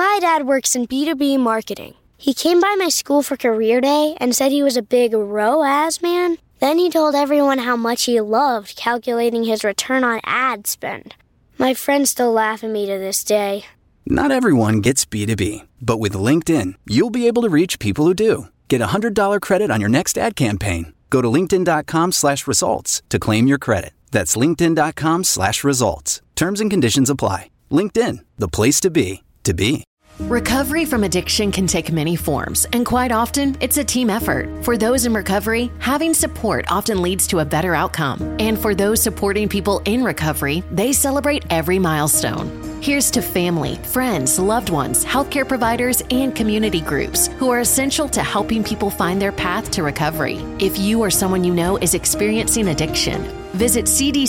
My dad works in B2B marketing. He came by my school for career day and said he was a big ROAS man. Then he told everyone how much he loved calculating his return on ad spend. My friends still laugh at me to this day. Not everyone gets B2B, but with LinkedIn, you'll be able to reach people who do. Get a $100 credit on your next ad campaign. Go to linkedin.com/results to claim your credit. That's linkedin.com/results. Terms and conditions apply. LinkedIn, the place to be, to be. Recovery from addiction can take many forms, and quite often, it's a team effort. For those in recovery, having support often leads to a better outcome. And for those supporting people in recovery, they celebrate every milestone. Here's to family, friends, loved ones, healthcare providers, and community groups who are essential to helping people find their path to recovery. If you or someone you know is experiencing addiction, visit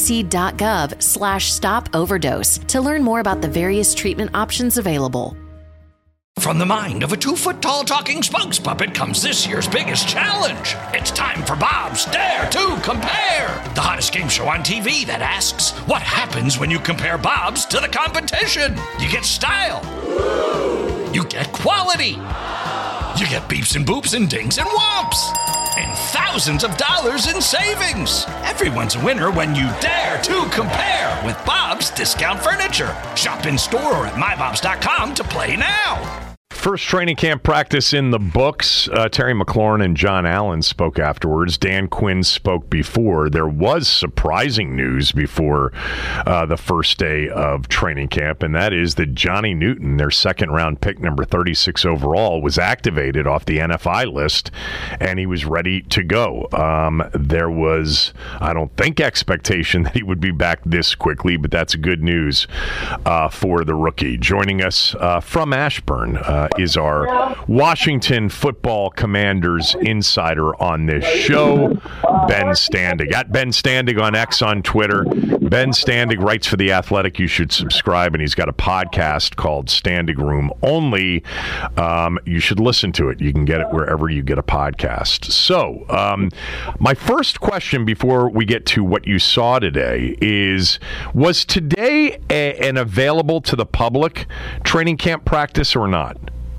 cdc.gov/stop-overdose to learn more about the various treatment options available. From the mind of a 2-foot-tall talking spokes puppet comes this year's biggest challenge. It's time for Bob's Dare to Compare, the hottest game show on TV that asks, what happens when you compare Bob's to the competition? You get style. You get quality. You get beeps and boops and dings and whomps. And thousands of dollars in savings. Everyone's a winner when you dare to compare with Bob's Discount Furniture. Shop in store or at mybobs.com to play now. First training camp practice in the books. Terry McLaurin and John Allen spoke afterwards. Dan Quinn spoke before. There was surprising news before the first day of training camp, and that is that Johnny Newton, their second-round pick, number 36 overall, was activated off the NFI list, and he was ready to go. There was, I don't think, expectation that he would be back this quickly, but that's good news for the rookie. Joining us from Ashburn is our Washington Football Commanders insider on this show, Ben Standig. At Ben Standig on X on Twitter. Ben Standig writes for The Athletic. You should subscribe, and he's got a podcast called Standig Room Only. You should listen to it. You can get it wherever you get a podcast. So, my first question before we get to what you saw today is, was today an available to the public training camp practice or not?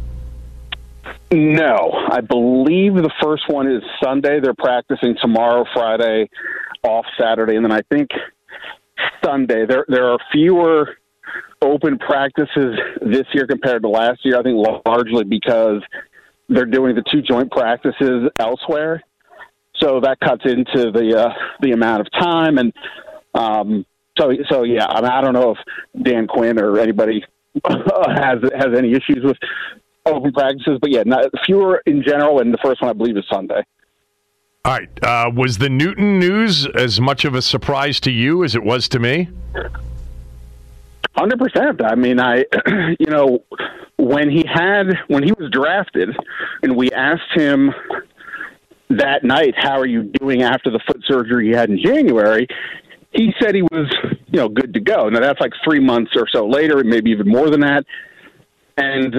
No, I believe the first one is Sunday. They're practicing tomorrow, Friday, off Saturday, and then I think Sunday. There are fewer open practices this year compared to last year, I think largely because they're doing the two joint practices elsewhere. So that cuts into the amount of time. And so yeah, I mean, I don't know if Dan Quinn or anybody has any issues with open practices, but yeah, fewer in general, and the first one I believe is Sunday. All right. Was the Newton news as much of a surprise to you as it was to me? 100%. I mean, when he was drafted, and we asked him that night, "How are you doing after the foot surgery you had in January?" He said he was, good to go. Now that's like 3 months or so later, maybe even more than that. And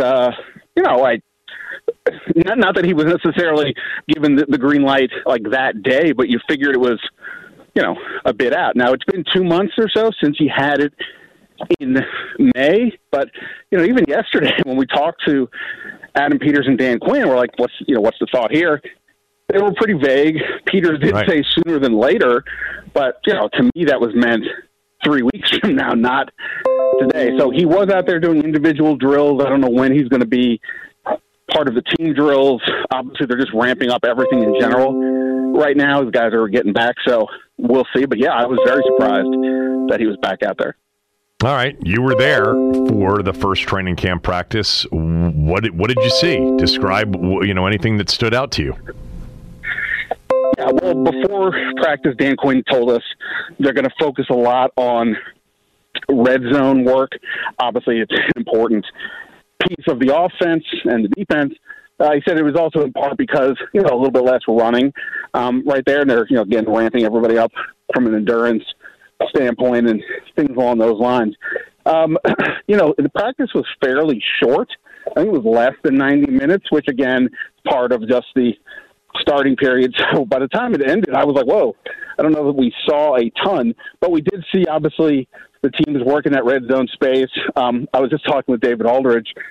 not that he was necessarily given the green light like that day, but you figured it was, a bit out. Now it's been 2 months or so since he had it in May, but even yesterday when we talked to Adam Peters and Dan Quinn, we're like, what's the thought here? They were pretty vague. Peters did say sooner than later, but to me that was meant 3 weeks from now, not today. So he was out there doing individual drills. I don't know when he's going to be part of the team drills. Obviously, they're just ramping up everything in general right now. The guys are getting back, so we'll see. But yeah, I was very surprised that he was back out there. All right, you were there for the first training camp practice. What did you see? Describe anything that stood out to you. Yeah, well, before practice, Dan Quinn told us they're going to focus a lot on red zone work. Obviously, it's an important piece of the offense and the defense. He said it was also in part because, a little bit less running right there. And they're, again, ramping everybody up from an endurance standpoint and things along those lines. The practice was fairly short. I think it was less than 90 minutes, which, again, part of just the starting period. So by the time it ended, I was like, whoa, I don't know that we saw a ton, but we did see, obviously, the team is working that red zone space. I was just talking with David Aldridge,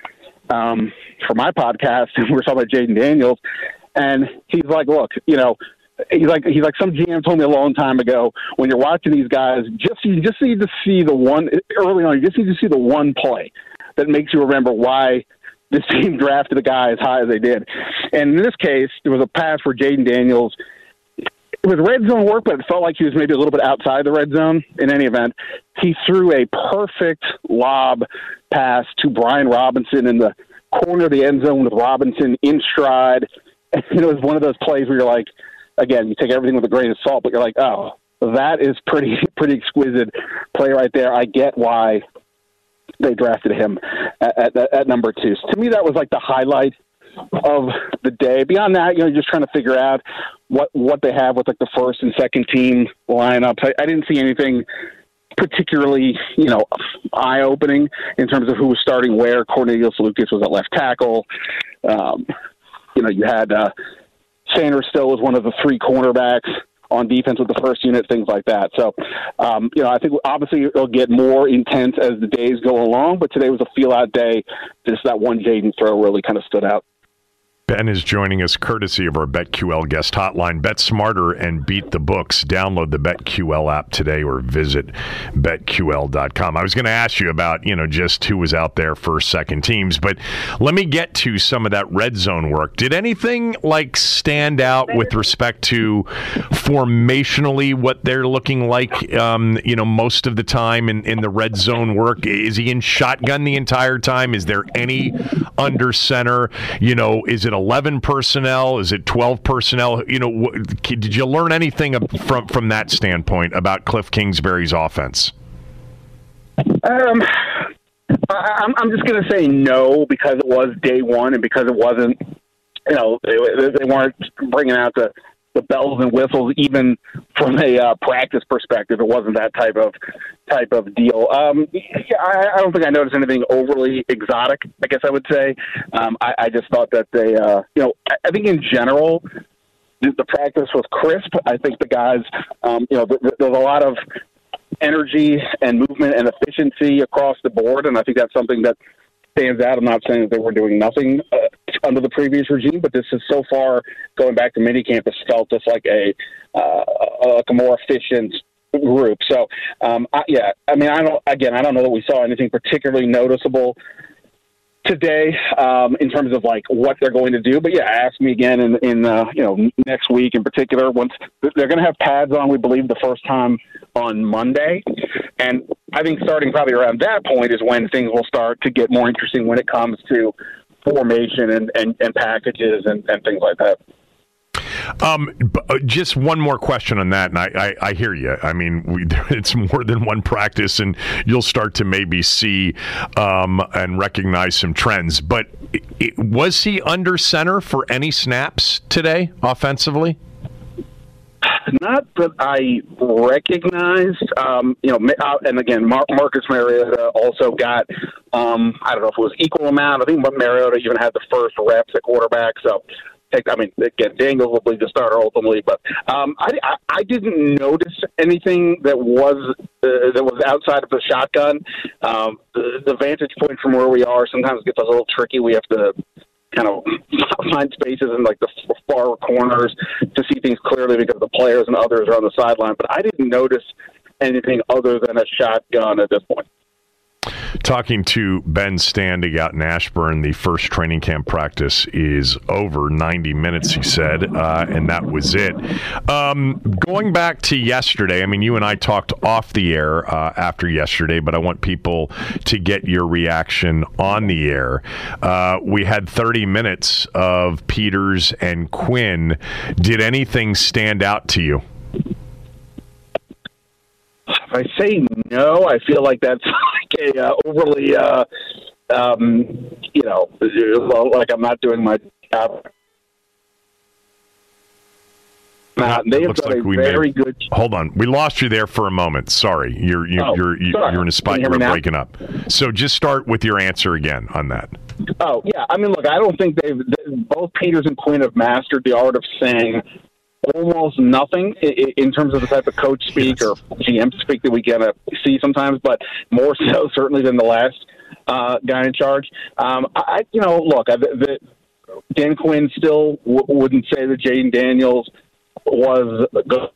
for my podcast, and we were talking about Jaden Daniels, and he's like, look, you know, he's like some GM told me a long time ago, when you're watching these guys, you just need to see the one early on. You just need to see the one play that makes you remember why this team drafted a guy as high as they did. And in this case, there was a pass where Jaden Daniels, it was red zone work, but it felt like he was maybe a little bit outside the red zone. In any event, he threw a perfect lob pass to Brian Robinson in the corner of the end zone with Robinson in stride. And it was one of those plays where you're like, again, you take everything with a grain of salt, but you're like, oh, that is pretty exquisite play right there. I get why they drafted him at number 2. So to me, that was like the highlight of the day. Beyond that, you know, you're just trying to figure out what they have with like the first and second team lineups. I didn't see anything particularly, you know, eye-opening in terms of who was starting where. Cornelius Lucas was at left tackle. You know, you had Sanders still was one of the 3 cornerbacks on defense with the first unit, things like that. So, you know, I think obviously it'll get more intense as the days go along, but today was a feel-out day. Just that one Jaden throw really kind of stood out. Ben is joining us courtesy of our BetQL guest hotline. Bet smarter and beat the books. Download the BetQL app today or visit BetQL.com. I was going to ask you about, you know, just who was out there first, second teams, but let me get to some of that red zone work. Did anything like stand out with respect to formationally what they're looking like, you know, most of the time in the red zone work? Is he in shotgun the entire time? Is there any under center? You know, is it 11 personnel? Is it 12 personnel? You know, did you learn anything from that standpoint about Cliff Kingsbury's offense? I'm just going to say no, because it was day one and because it wasn't, you know, they weren't bringing out the bells and whistles, even from a practice perspective. It wasn't that type of deal. I don't think I noticed anything overly exotic, I guess I would say. I just thought that they, you know, I think in general, the practice was crisp. I think the guys, you know, there's a lot of energy and movement and efficiency across the board, and I think that's something that stands out. I'm not saying that they were doing nothing under the previous regime, but this is so far, going back to minicamp, has felt just like a more efficient group. So, yeah, I mean, I don't know that we saw anything particularly noticeable today in terms of like what they're going to do. But yeah, ask me again in you know, next week in particular. Once they're going to have pads on, we believe the first time on Monday, and I think starting probably around that point is when things will start to get more interesting when it comes to formation and packages and things like that. Just one more question on that, and I hear you. I mean, it's more than one practice, and you'll start to maybe see and recognize some trends. But was he under center for any snaps today offensively? Not that I recognized. You know, and again, Marcus Mariota also got, I don't know if it was equal amount. I think Mariota even had the first reps at quarterback. So, I mean, again, Daniels will be the starter ultimately, but I didn't notice anything that was outside of the shotgun. The vantage point from where we are sometimes gets a little tricky. We have to kind of find spaces in like the far corners to see things clearly because the players and others are on the sideline. But I didn't notice anything other than a shotgun at this point. Talking to Ben Standig out in Ashburn, the first training camp practice is over, 90 minutes, he said, and that was it. Going back to yesterday, I mean, you and I talked off the air after yesterday, but I want people to get your reaction on the air. We had 30 minutes of Peters and Quinn. Did anything stand out to you? If I say no, I feel like that's like a overly, you know, like I'm not doing my job. They've done a very good. Hold on, we lost you there for a moment. Sorry, you're in a spot you were breaking up. So just start with your answer again on that. Oh yeah, I mean, look, I don't think both Peters and Quinn have mastered the art of saying almost nothing in terms of the type of coach speak or GM speak that we get to see sometimes, but more so certainly than the last guy in charge. Look, Dan Quinn still wouldn't say that Jayden Daniels was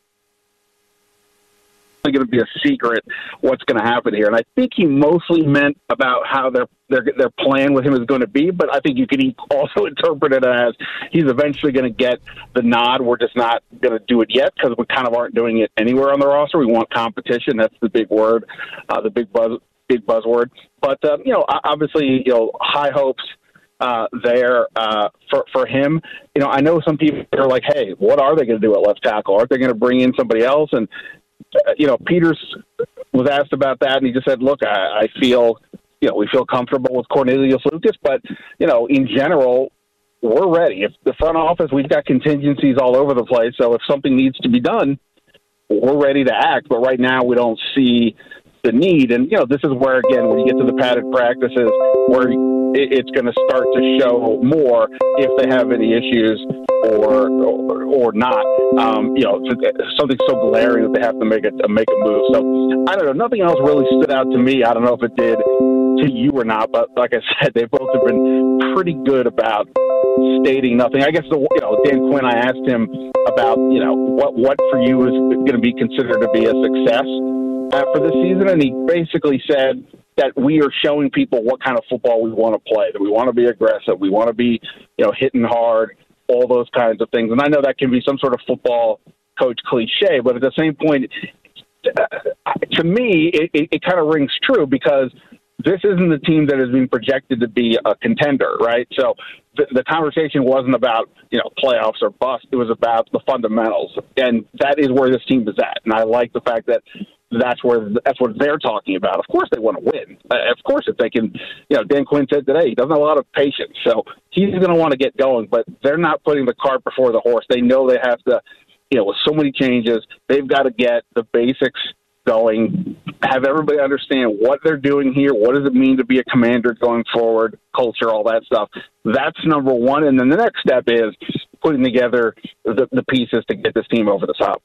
going to be a secret what's going to happen here. And I think he mostly meant about how their plan with him is going to be, but I think you could also interpret it as he's eventually going to get the nod. We're just not going to do it yet because we kind of aren't doing it anywhere on the roster. We want competition. That's the big word, the big buzzword. But, obviously, high hopes there for him. I know some people are like, hey, what are they going to do at left tackle? Aren't they going to bring in somebody else? And Peters was asked about that, and he just said, look, I feel, we feel comfortable with Cornelius Lucas, but, in general, we're ready. If the front office, we've got contingencies all over the place, so if something needs to be done, we're ready to act. But right now, we don't see the need. And, this is where, again, when you get to the padded practices, where it's going to start to show more if they have any issues or not. Something so glaring that they have to make a move. So I don't know. Nothing else really stood out to me. I don't know if it did to you or not, but like I said, they both have been pretty good about stating nothing. I guess Dan Quinn, I asked him about what for you is going to be considered to be a success for this season, and he basically said that we are showing people what kind of football we want to play, that we want to be aggressive, we want to be hitting hard, all those kinds of things. And I know that can be some sort of football coach cliche, but at the same point, to me, it kind of rings true because this isn't a team that is being projected to be a contender, right? So the conversation wasn't about, playoffs or bust. It was about the fundamentals. And that is where this team is at. And I like the fact that that's what they're talking about. Of course they want to win. Of course, if they can, Dan Quinn said today, he doesn't have a lot of patience. So he's going to want to get going, but they're not putting the cart before the horse. They know they have to, with so many changes, they've got to get the basics going, have everybody understand what they're doing here, what does it mean to be a commander going forward, culture, all that stuff. That's number one. And then the next step is putting together the pieces to get this team over the top.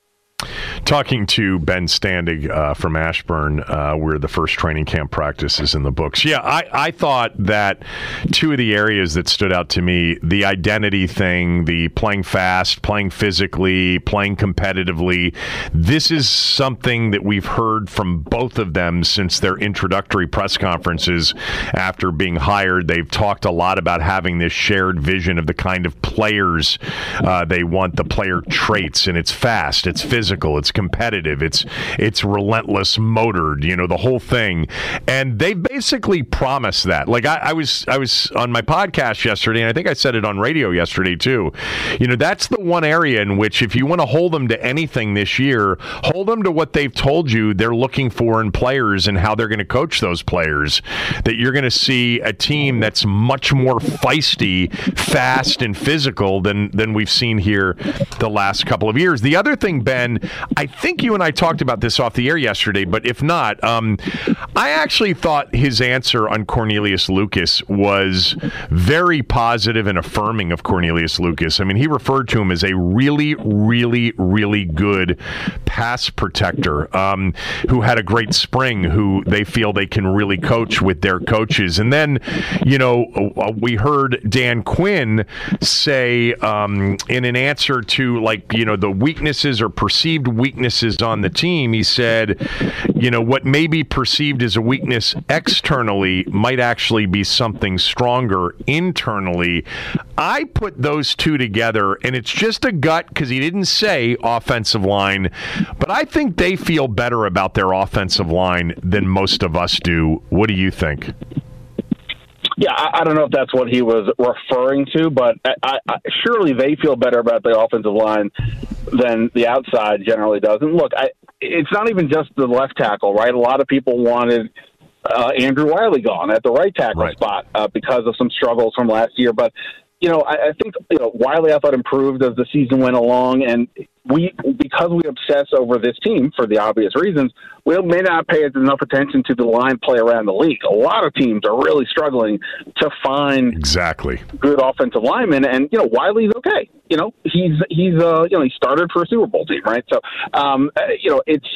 Talking to Ben Standig from Ashburn, where the first training camp practice is in the books. Yeah, I thought that two of the areas that stood out to me, the identity thing, the playing fast, playing physically, playing competitively, this is something that we've heard from both of them since their introductory press conferences after being hired. They've talked a lot about having this shared vision of the kind of players they want, the player traits, and it's fast, it's physical, it's competitive, it's relentless motored, the whole thing. And they basically promised that. Like I was on my podcast yesterday, and I think I said it on radio yesterday too. That's the one area in which if you want to hold them to anything this year, hold them to what they've told you they're looking for in players and how they're going to coach those players. That you're going to see a team that's much more feisty, fast, and physical than we've seen here the last couple of years. The other thing, Ben, I think you and I talked about this off the air yesterday, but if not, I actually thought his answer on Cornelius Lucas was very positive and affirming of Cornelius Lucas. I mean, he referred to him as a really, really, really good pass protector who had a great spring, who they feel they can really coach with their coaches. And then, we heard Dan Quinn say in an answer to the weaknesses or perceived weaknesses on the team, he said, what may be perceived as a weakness externally might actually be something stronger internally. I put those two together, and it's just a gut because he didn't say offensive line, but I think they feel better about their offensive line than most of us do. What do you think? Yeah, I don't know if that's what he was referring to, but I surely they feel better about the offensive line than the outside generally does. And look, it's not even just the left tackle, right? A lot of people wanted Andrew Wiley gone at the right tackle spot because of some struggles from last year. But, I think, Wiley, I thought, improved as the season went along. And because we obsess over this team for the obvious reasons, we may not pay enough attention to the line play around the league. A lot of teams are really struggling to find good offensive linemen, and Wiley's okay. He started for a Super Bowl team, right? So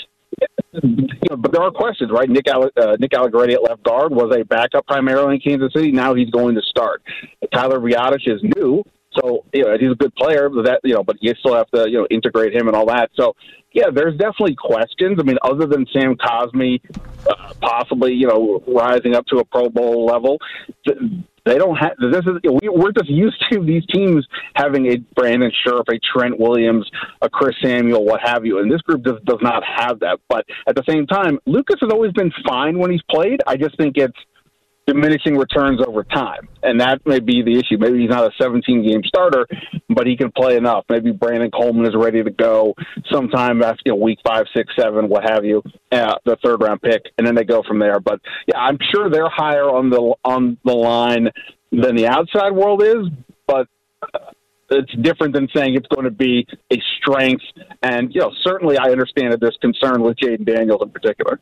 but there are questions, right? Nick Allegretti at left guard was a backup primarily in Kansas City. Now he's going to start. Tyler Biadasz is new, so he's a good player. But you still have to integrate him and all that. So yeah, there's definitely questions. I mean, other than Sam Cosmi possibly rising up to a Pro Bowl level. They don't have. We're just used to these teams having a Brandon Scherff, a Trent Williams, a Chris Samuel, what have you, and this group does not have that. But at the same time, Lucas has always been fine when he's played. I just think it's diminishing returns over time, and that may be the issue. Maybe he's not a 17-game starter, but he can play enough. Maybe Brandon Coleman is ready to go sometime after week 5, 6, 7, what have you, the third-round pick, and then they go from there. But yeah, I'm sure they're higher on the line than the outside world is, but it's different than saying it's going to be a strength. And certainly I understand that there's concern with Jaden Daniels in particular.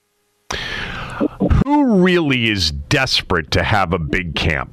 Who really is desperate to have a big camp?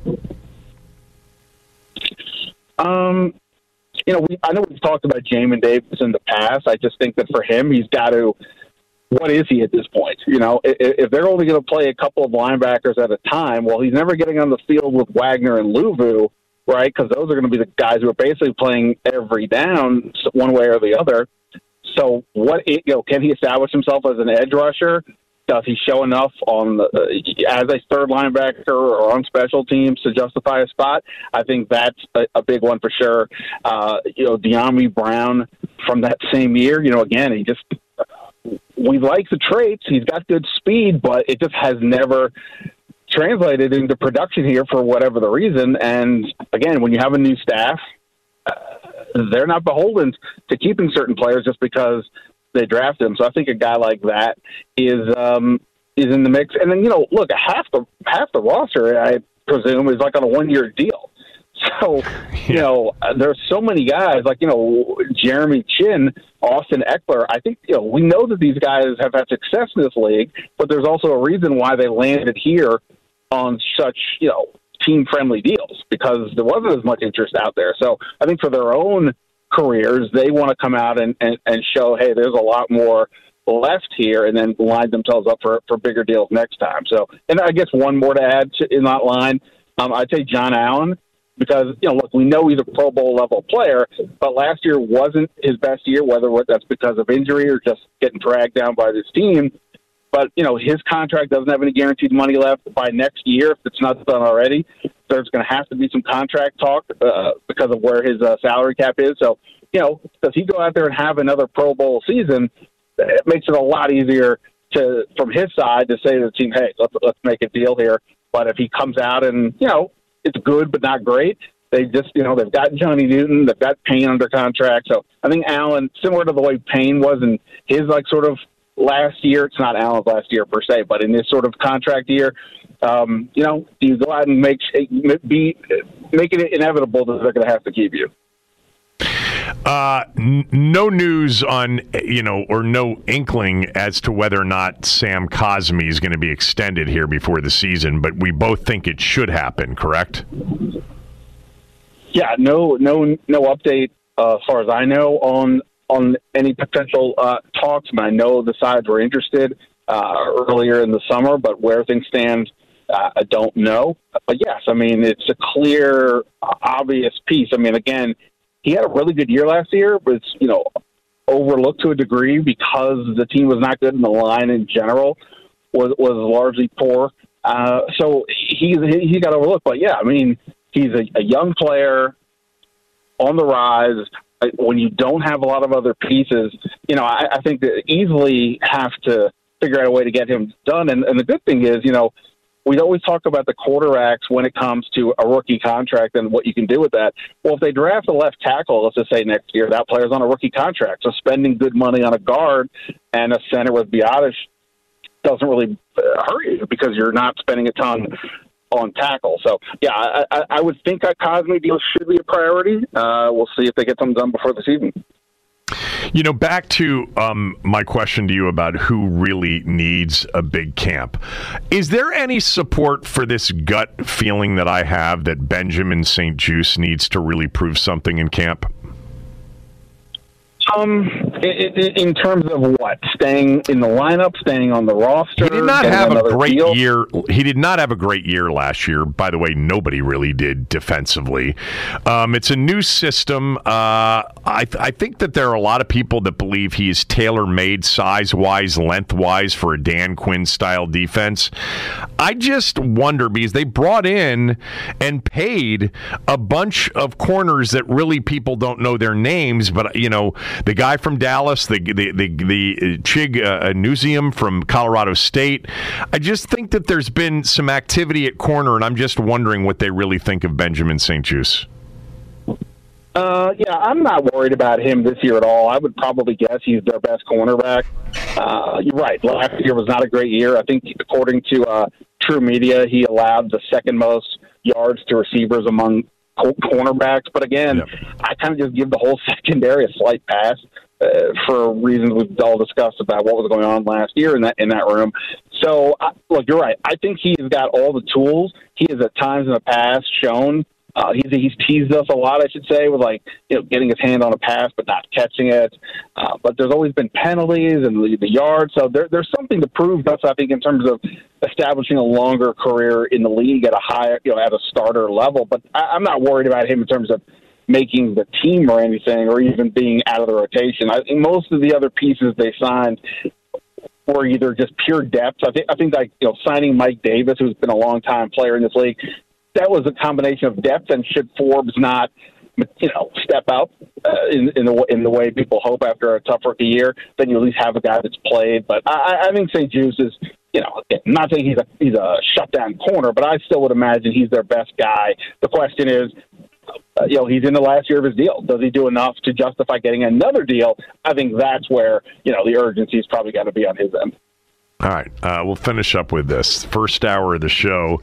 I know we've talked about Jamin Davis in the past. I just think that for him, he's got to. What is he at this point? If they're only going to play a couple of linebackers at a time, well, he's never getting on the field with Wagner and Luvu, right? Because those are going to be the guys who are basically playing every down, one way or the other. So, can he establish himself as an edge rusher? Does he show enough as a third linebacker or on special teams to justify a spot? I think that's a big one for sure. De'Ami Brown from that same year, again, we like the traits. He's got good speed, but it just has never translated into production here for whatever the reason. And again, when you have a new staff, they're not beholden to keeping certain players just because they draft him. So I think a guy like that is in the mix. And then, look, half the roster, I presume, is like on a 1-year deal. So, there's so many guys like, Jeremy Chin, Austin Eckler. I think, we know that these guys have had success in this league, but there's also a reason why they landed here on such, team-friendly deals, because there wasn't as much interest out there. So I think for their own careers, they want to come out and show, hey, there's a lot more left here, and then line themselves up for bigger deals next time. So, and I guess one more to add in that line, I'd say John Allen, because, look, we know he's a Pro Bowl level player, but last year wasn't his best year, whether that's because of injury or just getting dragged down by this team. But, his contract doesn't have any guaranteed money left by next year. If it's not done already, there's going to have to be some contract talk because of where his salary cap is. So, does he go out there and have another Pro Bowl season? It makes it a lot easier from his side to say to the team, hey, let's make a deal here. But if he comes out and, it's good but not great, they just, they've got Johnny Newton, they've got Payne under contract. So I think Allen, similar to the way Payne was in his sort of last year, it's not Allen's last year per se, but in this sort of contract year, do you go out and make it inevitable that they're going to have to keep you? No news on, or no inkling as to whether or not Sam Cosmi is going to be extended here before the season, but we both think it should happen, correct? Yeah, no update as far as I know on any potential talks. I know the sides were interested earlier in the summer, but where things stand, I don't know. But yes, it's a clear, obvious piece. Again, he had a really good year last year, but it's, overlooked to a degree because the team was not good and the line in general was largely poor. So he got overlooked. But yeah, he's a young player on the rise. When you don't have a lot of other pieces, I think that easily have to figure out a way to get him done. And the good thing is, we always talk about the quarterbacks when it comes to a rookie contract and what you can do with that. Well, if they draft a left tackle, let's just say next year, that player's on a rookie contract. So spending good money on a guard and a center with Biadasz doesn't really hurt you because you're not spending a ton on tackle. So, yeah, I would think that Cosmi deal should be a priority. We'll see if they get something done before the season. Back to my question to you about who really needs a big camp. Is there any support for this gut feeling that I have that Benjamin St. Juste needs to really prove something in camp? In terms of what? Staying in the lineup, staying on the roster? He did not have a great deal? year. He did not have a great year last year. By the way, nobody really did defensively. It's a new system. I think that there are a lot of people that believe he is tailor-made size-wise, length-wise for a Dan Quinn-style defense. I just wonder, because they brought in and paid a bunch of corners that really people don't know their names, but, you know, the guy from Dallas, the Chig Newsium from Colorado State. I just think that there's been some activity at corner, and I'm just wondering what they really think of Benjamin St-Juste. Yeah, I'm not worried about him this year at all. I would probably guess he's their best cornerback. You're right. Last year was not a great year. I think, according to True Media, he allowed the second most yards to receivers among cornerbacks. But again, I kind of just give the whole secondary a slight pass for reasons we've all discussed about what was going on last year in that room. So, look, you're right. I think he's got all the tools. He has at times in the past shown he's teased us a lot, I should say, with getting his hand on a pass but not catching it. But there's always been penalties and the yards. So there's something to prove us, I think, in terms of establishing a longer career in the league at a higher, at a starter level. But I'm not worried about him in terms of making the team or anything, or even being out of the rotation. I think most of the other pieces they signed were either just pure depth. I think signing Mike Davis, who's been a long-time player in this league, that was a combination of depth, and should Forbes not, step up in the way people hope after a tough rookie year, then you at least have a guy that's played. But I think St-Juste is, I'm not saying he's a shutdown corner, but I still would imagine he's their best guy. The question is, he's in the last year of his deal. Does he do enough to justify getting another deal? I think that's where, the urgency's probably got to be on his end. All right, we'll finish up with this. First hour of the show,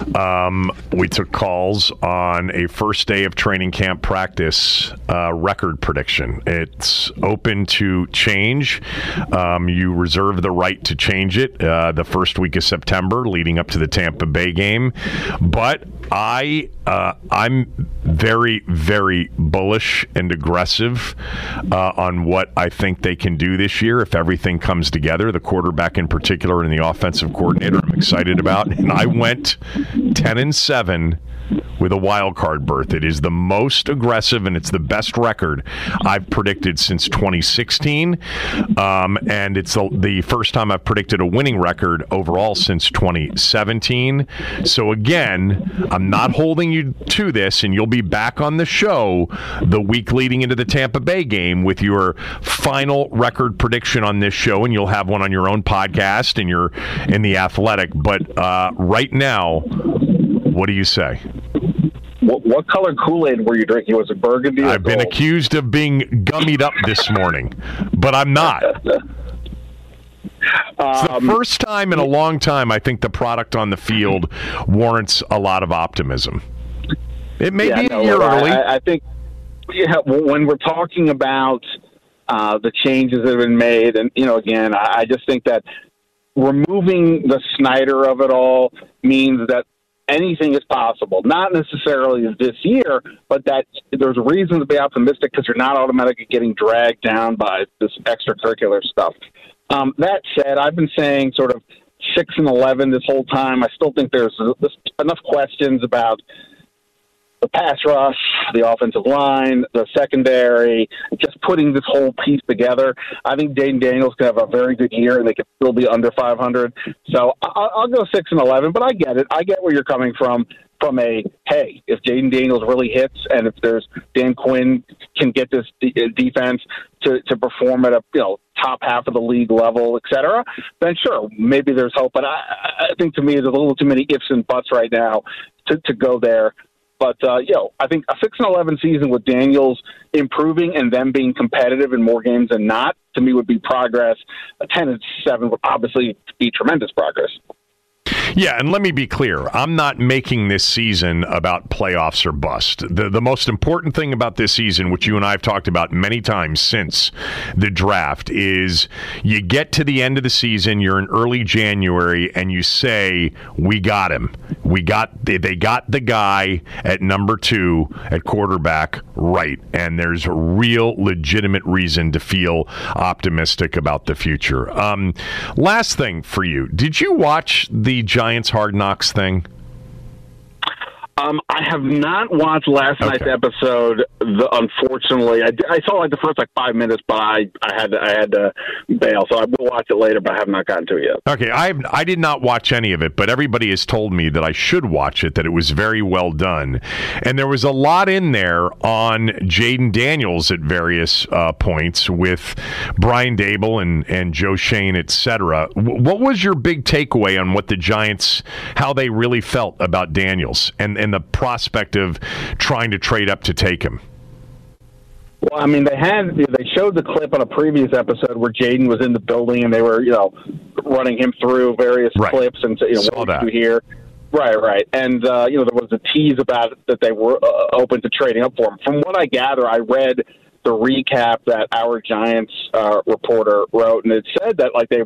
we took calls on a first day of training camp practice record prediction. It's open to change. You reserve the right to change it the first week of September leading up to the Tampa Bay game. But I'm very, very bullish and aggressive on what I think they can do this year if everything comes together. The quarterback in particular and the offensive coordinator I'm excited about. And I went 10-7 with a wild card berth. It is the most aggressive, and it's the best record I've predicted since 2016. And it's the first time I've predicted a winning record overall since 2017. So again, I'm not holding you to this, and you'll be back on the show the week leading into the Tampa Bay game with your final record prediction on this show, and you'll have one on your own podcast and you're in The Athletic. But right now, what do you say? What color Kool-Aid were you drinking? Was it burgundy or I've been accused of being gummied up this morning, but I'm not. It's the first time in a long time I think the product on the field warrants a lot of optimism. It may be a year early. I think when we're talking about the changes that have been made, and, again, I just think that removing the Snyder of it all means that anything is possible. Not necessarily this year, but that there's a reason to be optimistic because you're not automatically getting dragged down by this extracurricular stuff. That said, I've been saying sort of 6-11 this whole time. I still think there's enough questions about the pass rush, the offensive line, the secondary, just putting this whole piece together. I think Jayden Daniels could have a very good year, and they could still be under 500. So I'll go 6-11, but I get it. I get where you're coming from hey, if Jayden Daniels really hits, and if there's Dan Quinn can get this defense to perform at a top half of the league level, et cetera, then sure, maybe there's hope. But I think to me there's a little too many ifs and buts right now to go there. But, I think a 6-11 season with Daniels improving and them being competitive in more games than not, to me, would be progress. A 10-7 would obviously be tremendous progress. Yeah, and let me be clear. I'm not making this season about playoffs or bust. The most important thing about this season, which you and I have talked about many times since the draft, is you get to the end of the season, you're in early January, and you say, we got him. They got the guy at number 2 at quarterback right, and there's a real legitimate reason to feel optimistic about the future. Last thing for you. Did you watch the Giants Hard Knocks thing? I have not watched last night's episode. Unfortunately, I saw like the first 5 minutes, but I had to bail. So I will watch it later, but I have not gotten to it yet. Okay, I did not watch any of it, but everybody has told me that I should watch it, that it was very well done. And there was a lot in there on Jayden Daniels at various points with Brian Daboll and Joe Schoen, etc. What was your big takeaway on what the Giants, how they really felt about Daniels and the prospect of trying to trade up to take him? Well, I mean, they showed the clip on a previous episode where Jayden was in the building and they were, running him through various clips and what did you hear? Right. And, there was a tease about it that they were open to trading up for him. From what I gather, I read the recap that our Giants reporter wrote, and it said that, they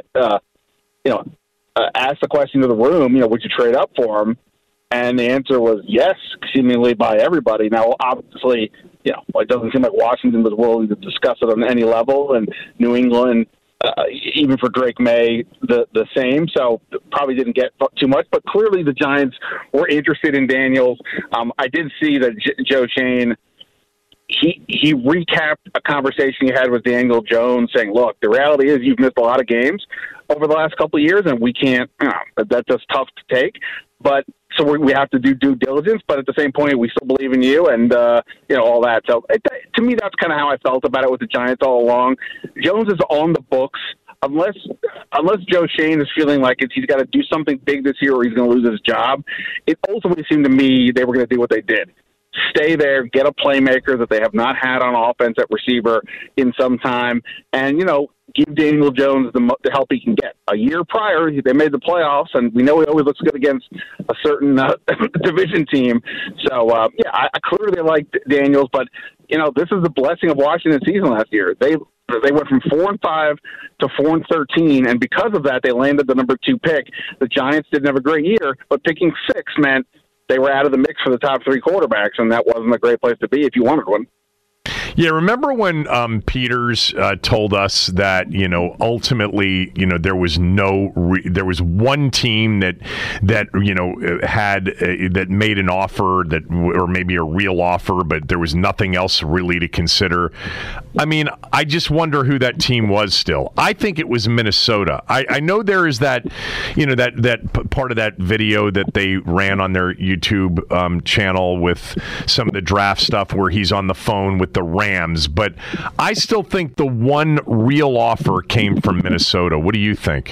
asked the question to the room, would you trade up for him? And the answer was yes, seemingly by everybody. Now, obviously, it doesn't seem like Washington was willing to discuss it on any level, and New England, even for Drake May, the same. So probably didn't get too much, but clearly the Giants were interested in Daniels. I did see that Joe Schoen, he recapped a conversation he had with Daniel Jones, saying, "Look, the reality is you've missed a lot of games over the last couple of years, and we can't. That's just tough to take, but." So we have to do due diligence, but at the same point, we still believe in you and, all that. So to me, that's kind of how I felt about it with the Giants all along. Jones is on the books. Unless Joe Schoen is feeling like he's got to do something big this year or he's going to lose his job, it ultimately seemed to me they were going to do what they did. Stay there, get a playmaker that they have not had on offense at receiver in some time, and, give Daniel Jones the help he can get. A year prior, they made the playoffs, and we know he always looks good against a certain division team. So, I clearly like Daniels, but, this is the blessing of Washington's season last year. They went from 4-5 to 4-13, and because of that, they landed the number 2 pick. The Giants didn't have a great year, but picking 6 meant they were out of the mix for the top 3 quarterbacks, and that wasn't a great place to be if you wanted one. Yeah, remember when Peters told us that ultimately there was there was one team that had that made an offer or maybe a real offer, but there was nothing else really to consider. I mean, I just wonder who that team was still. I think it was Minnesota. I know there is that that part of that video that they ran on their YouTube channel with some of the draft stuff where he's on the phone with the Rams, but I still think the one real offer came from Minnesota. What do you think?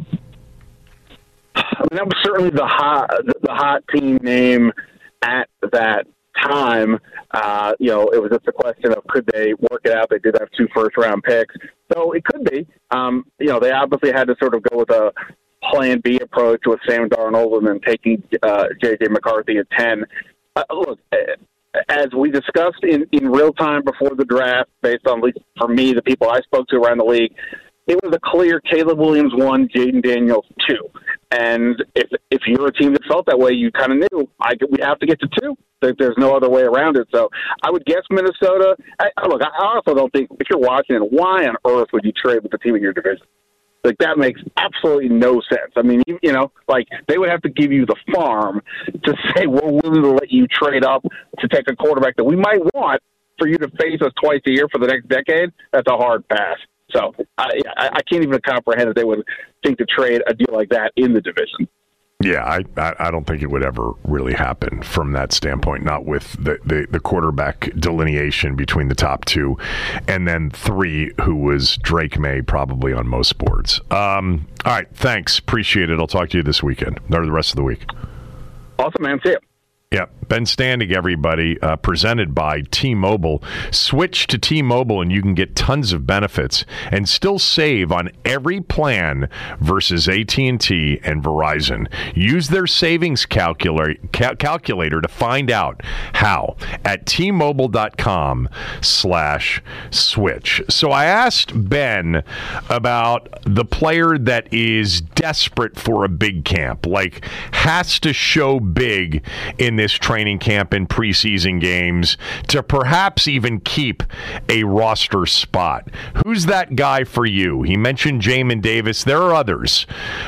I mean, that was certainly the hot team name at that time. It was just a question of could they work it out. They did have 2 first-round picks, so it could be. They obviously had to sort of go with a plan B approach with Sam Darnold and then taking J.J. McCarthy at 10. Look, as we discussed in real time before the draft, based on, at least for me, the people I spoke to around the league, it was a clear Caleb Williams 1, Jayden Daniels 2. And if you're a team that felt that way, you kind of knew we have to get to 2. There's no other way around it. So I would guess Minnesota. I also don't think, if you're watching it, why on earth would you trade with the team in your division? Like, that makes absolutely no sense. I mean, they would have to give you the farm to say we're willing to let you trade up to take a quarterback that we might want for you to face us twice a year for the next decade. That's a hard pass. So I can't even comprehend that they would think to trade a deal like that in the division. Yeah, I don't think it would ever really happen from that standpoint, not with the quarterback delineation between the top 2 and then 3, who was Drake May probably on most boards. All right, thanks. Appreciate it. I'll talk to you this weekend or the rest of the week. Awesome, man. See you. Yep. Ben Standig, everybody, presented by T-Mobile. Switch to T-Mobile and you can get tons of benefits and still save on every plan versus AT&T and Verizon. Use their savings calculator to find out how at T-Mobile.com/switch. So I asked Ben about the player that is desperate for a big camp, like has to show big in this training camp and preseason games to perhaps even keep a roster spot. Who's that guy for you? He mentioned Jamin Davis. There are others.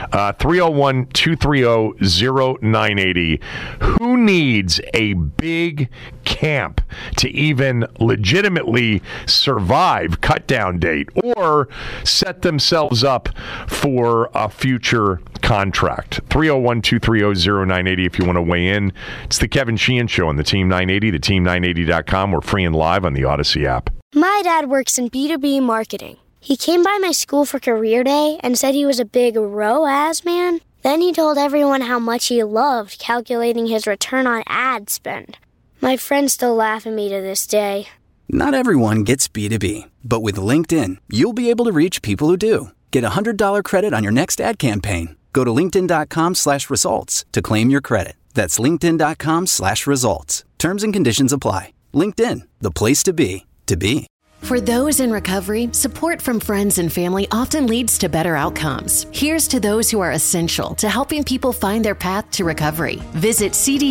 301-230-0980. Who needs a big camp to even legitimately survive cut down date or set themselves up for a future contract? 301-230-0980 if you want to weigh in. It's the Kevin Sheehan Show on the Team 980, the Team980.com. We're free and live on the Odyssey app. My dad works in B2B marketing. He came by my school for career day and said he was a big ROAS man. Then he told everyone how much he loved calculating his return on ad spend. My friends still laugh at me to this day. Not everyone gets B2B, but with LinkedIn, you'll be able to reach people who do. Get a $100 credit on your next ad campaign. Go to linkedin.com/results to claim your credit. That's linkedin.com/results. Terms and conditions apply. LinkedIn, the place to be, to be. For those in recovery, support from friends and family often leads to better outcomes. Here's to those who are essential to helping people find their path to recovery. Visit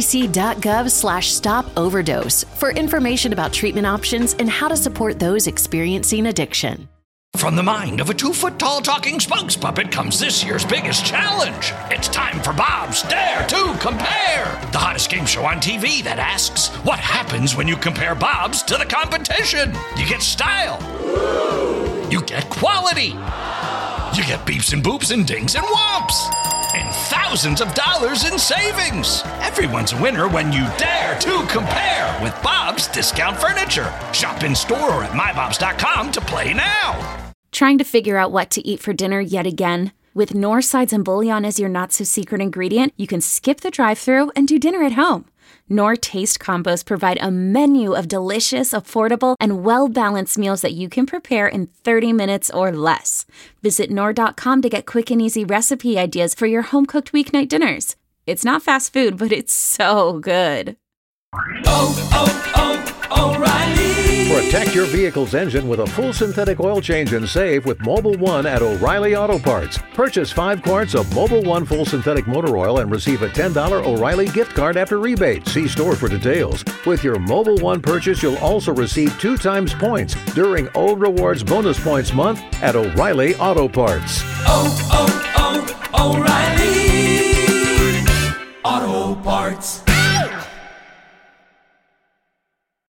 cdc.gov/stop-overdose for information about treatment options and how to support those experiencing addiction. From the mind of a 2-foot-tall talking spokes puppet comes this year's biggest challenge. It's time for Bob's Dare to Compare, the hottest game show on TV that asks, what happens when you compare Bob's to the competition? You get style. You get quality. You get beeps and boops and dings and whomps. And thousands of dollars in savings. Everyone's a winner when you dare to compare with Bob's Discount Furniture. Shop in store or at mybobs.com to play now. Trying to figure out what to eat for dinner yet again? With Knorr sides and bouillon as your not-so-secret ingredient, you can skip the drive-thru and do dinner at home. Knorr Taste Combos provide a menu of delicious, affordable, and well-balanced meals that you can prepare in 30 minutes or less. Visit Knorr.com to get quick and easy recipe ideas for your home-cooked weeknight dinners. It's not fast food, but it's so good. O'Reilly. Protect your vehicle's engine with a full synthetic oil change and save with Mobil 1 at O'Reilly Auto Parts. Purchase 5 quarts of Mobil 1 full synthetic motor oil and receive a $10 O'Reilly gift card after rebate. See store for details. With your Mobil 1 purchase, you'll also receive 2 times points during O Rewards Bonus Points Month at O'Reilly Auto Parts. O'Reilly.